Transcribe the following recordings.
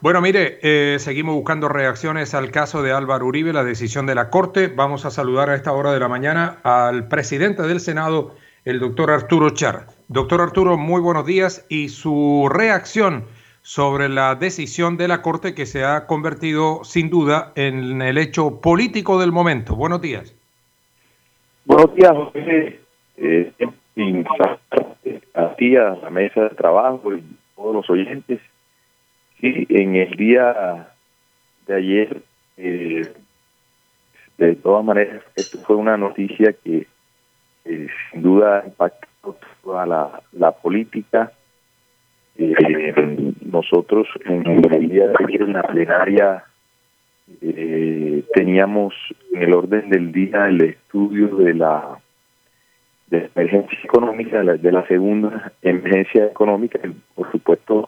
Bueno, mire, seguimos buscando reacciones al caso de Álvaro Uribe, la decisión de la Corte. Vamos a saludar a esta hora de la mañana al presidente del Senado, el doctor Arturo Char. Doctor Arturo, muy buenos días y su reacción sobre la decisión de la Corte que se ha convertido sin duda en el hecho político del momento. Buenos días. Buenos días, José. Sin a ti, a la mesa de trabajo y todos los oyentes. Sí, en el día de ayer, de todas maneras, esto fue una noticia que sin duda impactó toda la política. Nosotros en el día de ayer en la plenaria teníamos en el orden del día el estudio de la emergencia económica, de la segunda emergencia económica. Por supuesto,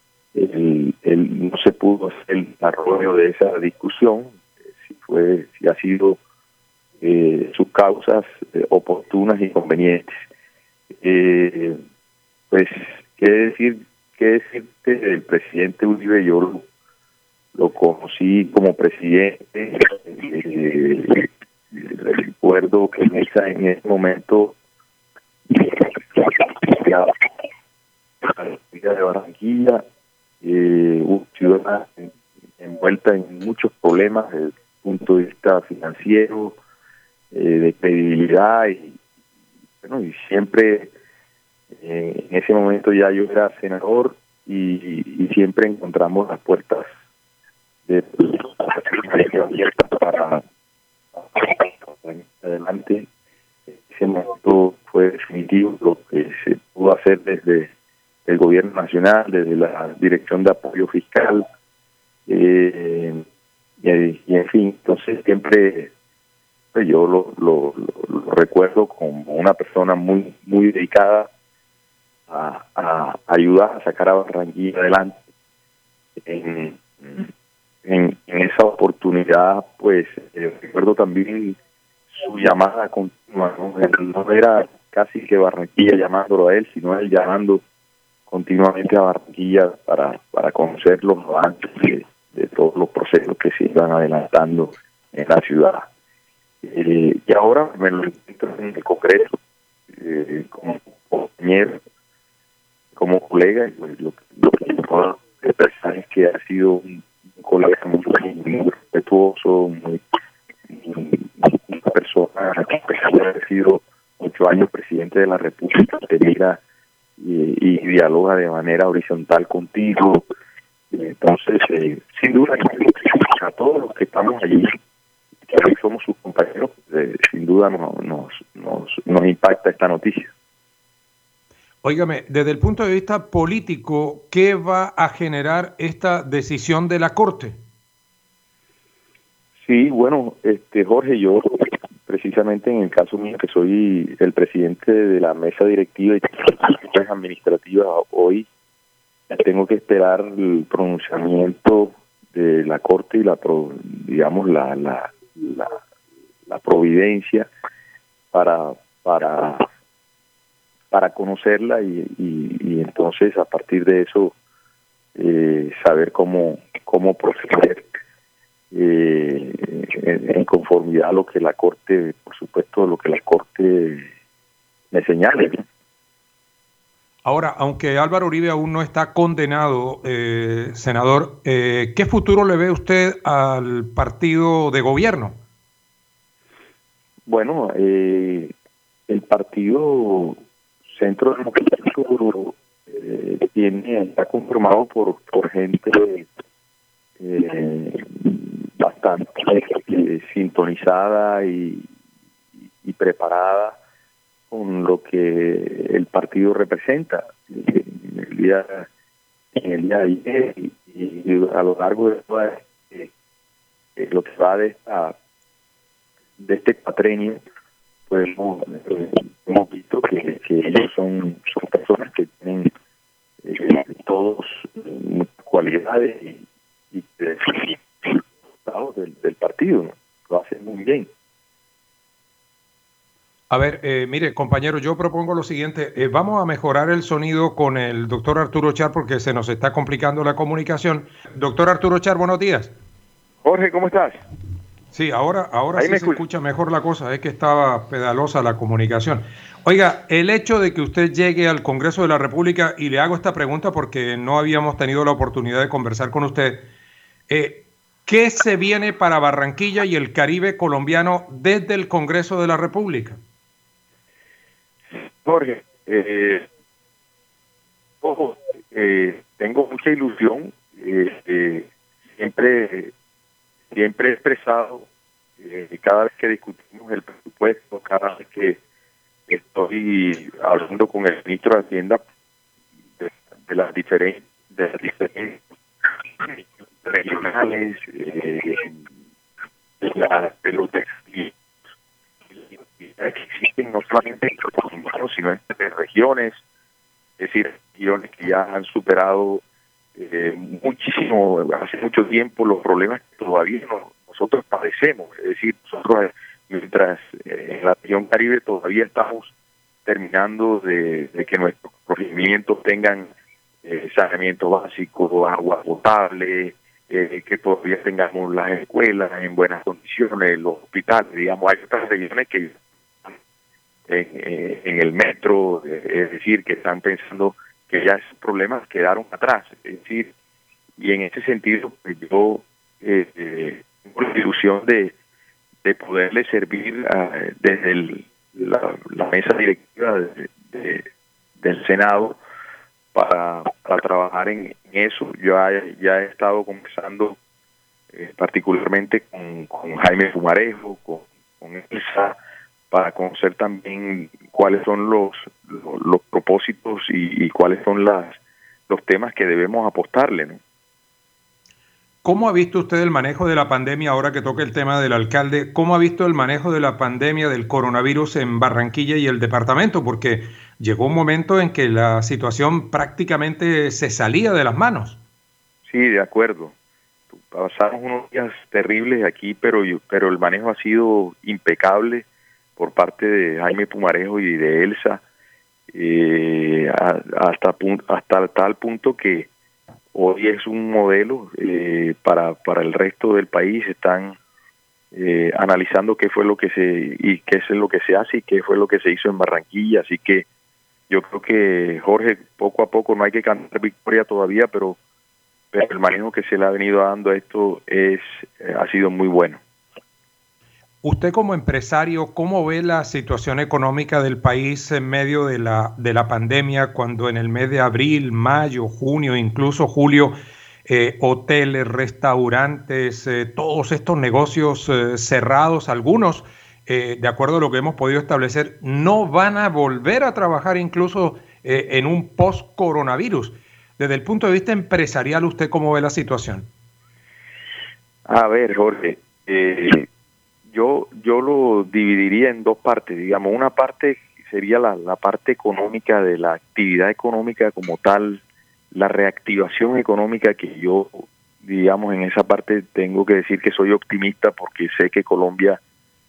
no se pudo hacer el desarrollo de esa discusión, si ha sido sus causas oportunas y convenientes. Pues, qué decirte del presidente Uribe. Yo lo conocí como presidente. Recuerdo que en ese momento de Barranquilla, una ciudad envuelta en muchos problemas desde el punto de vista financiero, de credibilidad y siempre en ese momento ya yo era senador y siempre encontramos las puertas de abiertas para adelante. Ese momento fue definitivo lo que se pudo hacer desde el gobierno nacional, desde la Dirección de Apoyo Fiscal, y en fin, entonces siempre pues yo lo recuerdo como una persona muy dedicada a ayudar a sacar a Barranquilla adelante. En esa oportunidad, pues recuerdo también su llamada continua, no era casi que Barranquilla llamándolo a él, sino él llamando continuamente a Barranquilla para conocer los avances de todos los procesos que se iban adelantando en la ciudad. Y ahora me lo encuentro en el Congreso como compañero, como colega, y pues lo que puedo expresar es que ha sido un colega muy respetuoso, una persona que, a pesar de haber sido 8 años presidente de la República, te mira y dialoga de manera horizontal contigo. Entonces, sin duda, a todos los que estamos allí, que somos sus compañeros, sin duda nos impacta esta noticia. Óigame, desde el punto de vista político, ¿qué va a generar esta decisión de la Corte? Sí, bueno, Jorge, yo precisamente en el caso mío, que soy el presidente de la mesa directiva y administrativa, hoy tengo que esperar el pronunciamiento de la Corte y la providencia para conocerla y entonces a partir de eso saber cómo proceder en conformidad a lo que la Corte, por supuesto, lo que la Corte me señale. Ahora, aunque Álvaro Uribe aún no está condenado, senador, ¿qué futuro le ve usted al partido de gobierno? Bueno, el partido Centro Democrático está conformado por gente bastante sintonizada y preparada con lo que el partido representa. En el día de ayer y a lo largo de toda lo que va de este cuatrenio, pues hemos visto que ellos son personas que tienen todos muchas cualidades y resultados del partido, ¿no? Lo hacen muy bien. A ver, mire, compañero, yo propongo lo siguiente. Vamos a mejorar el sonido con el doctor Arturo Char porque se nos está complicando la comunicación. Doctor Arturo Char, buenos días. Jorge, ¿cómo estás? Sí, ahora Ahí sí me se escuchas. escucha mejor la cosa, es que estaba pedalosa la comunicación. Oiga, el hecho de que usted llegue al Congreso de la República, y le hago esta pregunta porque no habíamos tenido la oportunidad de conversar con usted, ¿qué se viene para Barranquilla y el Caribe colombiano desde el Congreso de la República? Jorge, ojo, tengo mucha ilusión. Siempre he expresado, cada vez que discutimos el presupuesto, cada vez que estoy hablando con el ministro de Hacienda de las diferentes regionales, de los que existen no solamente entre los colombianos, sino entre regiones, es decir, regiones que ya han superado muchísimo, hace mucho tiempo, los problemas que todavía nosotros padecemos. Es decir, nosotros, mientras en la región Caribe todavía estamos terminando de que nuestros corregimientos tengan saneamiento básico, agua potable, que todavía tengamos las escuelas en buenas condiciones, los hospitales, digamos, hay otras regiones que en el metro, es decir, que están pensando que ya esos problemas quedaron atrás, es decir, y en ese sentido pues yo tengo la ilusión de poderle servir desde la mesa directiva del Senado para trabajar en eso. Yo ya he estado conversando particularmente con Jaime Pumarejo, con Elsa, para conocer también cuáles son los propósitos y cuáles son los temas que debemos apostarle, ¿no? ¿Cómo ha visto usted el manejo de la pandemia ahora que toca el tema del alcalde? ¿Cómo ha visto el manejo de la pandemia del coronavirus en Barranquilla y el departamento? Porque llegó un momento en que la situación prácticamente se salía de las manos. Sí, de acuerdo. Pasamos unos días terribles aquí, pero el manejo ha sido impecable por parte de Jaime Pumarejo y de Elsa, hasta tal punto que hoy es un modelo para el resto del país. Están analizando qué fue lo que qué es lo que se hace y qué fue lo que se hizo en Barranquilla. Así que yo creo que, Jorge, poco a poco, no hay que cantar victoria todavía, pero el manejo que se le ha venido dando a esto ha sido muy bueno. Usted como empresario, ¿cómo ve la situación económica del país en medio de la pandemia, cuando en el mes de abril, mayo, junio, incluso julio, hoteles, restaurantes, todos estos negocios cerrados, algunos, de acuerdo a lo que hemos podido establecer, no van a volver a trabajar incluso en un post-coronavirus? Desde el punto de vista empresarial, ¿usted cómo ve la situación? A ver, Jorge, yo lo dividiría en dos partes. Digamos, una parte sería la parte económica de la actividad económica como tal, la reactivación económica, que yo, digamos, en esa parte tengo que decir que soy optimista porque sé que Colombia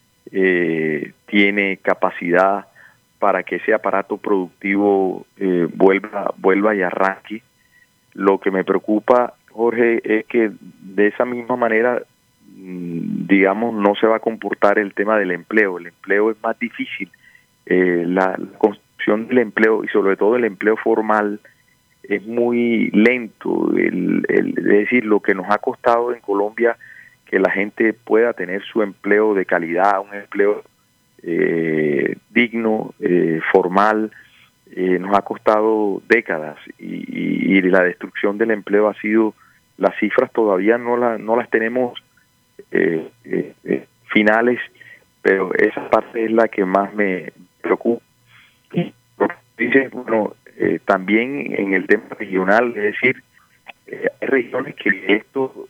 tiene capacidad para que ese aparato productivo vuelva y arranque. Lo que me preocupa, Jorge, es que de esa misma manera, digamos, no se va a comportar el tema del empleo. El empleo es más difícil. La construcción del empleo y sobre todo el empleo formal es muy lento. Es decir, lo que nos ha costado en Colombia que la gente pueda tener su empleo de calidad, un empleo digno, formal, nos ha costado décadas y la destrucción del empleo ha sido, las cifras todavía no las tenemos finales, pero esa parte es la que más me preocupa. Dice, bueno, también en el tema regional, es decir, hay regiones que esto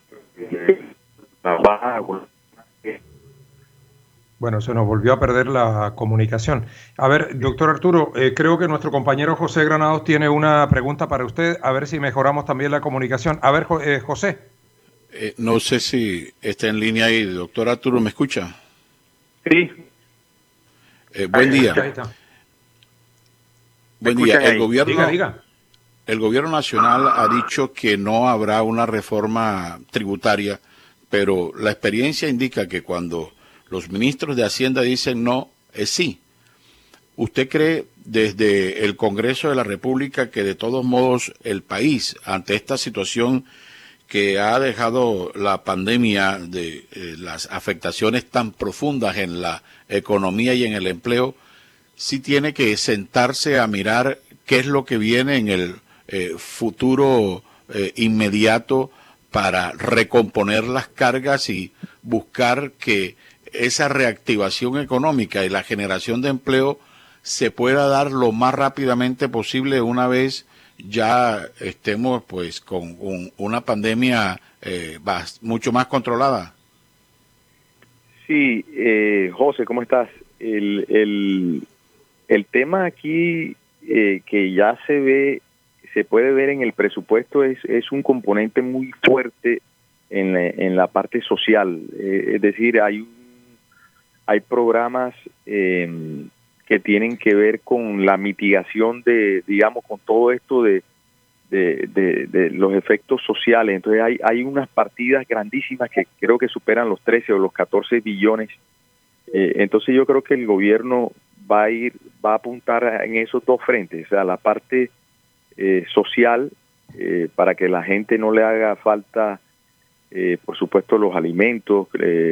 Bueno, se nos volvió a perder la comunicación. A ver, doctor Arturo, creo que nuestro compañero José Granados tiene una pregunta para usted, a ver si mejoramos también la comunicación. A ver, José. No sé si está en línea ahí. Doctor Arturo, ¿me escucha? Sí. Buen día. Ahí está. Buen día. Diga. El gobierno nacional ha dicho que no habrá una reforma tributaria, pero la experiencia indica que cuando los ministros de Hacienda dicen no, es sí. ¿Usted cree desde el Congreso de la República que de todos modos el país, ante esta situación que ha dejado la pandemia de las afectaciones tan profundas en la economía y en el empleo, sí tiene que sentarse a mirar qué es lo que viene en el futuro inmediato para recomponer las cargas y buscar que esa reactivación económica y la generación de empleo se pueda dar lo más rápidamente posible una vez ya estemos pues con una pandemia mucho más controlada? Sí, José, ¿cómo estás? El tema aquí que ya se puede ver en el presupuesto es un componente muy fuerte en la parte social. Es decir, hay programas que tienen que ver con la mitigación digamos, con todo esto de los efectos sociales. Entonces hay unas partidas grandísimas que creo que superan los 13 o los 14 billones. Entonces yo creo que el gobierno va a apuntar en esos dos frentes, o sea, la parte social, para que la gente no le haga falta, por supuesto, los alimentos,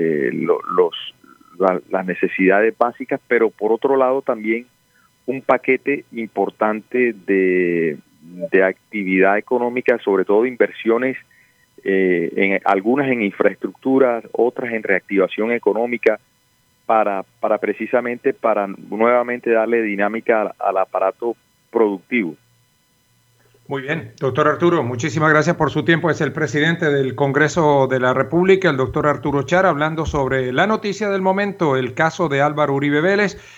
las necesidades básicas, pero por otro lado también un paquete importante de actividad económica, sobre todo inversiones, algunas en infraestructura, otras en reactivación económica, para precisamente nuevamente darle dinámica al aparato productivo. Muy bien, doctor Arturo, muchísimas gracias por su tiempo. Es el presidente del Congreso de la República, el doctor Arturo Char, hablando sobre la noticia del momento, el caso de Álvaro Uribe Vélez.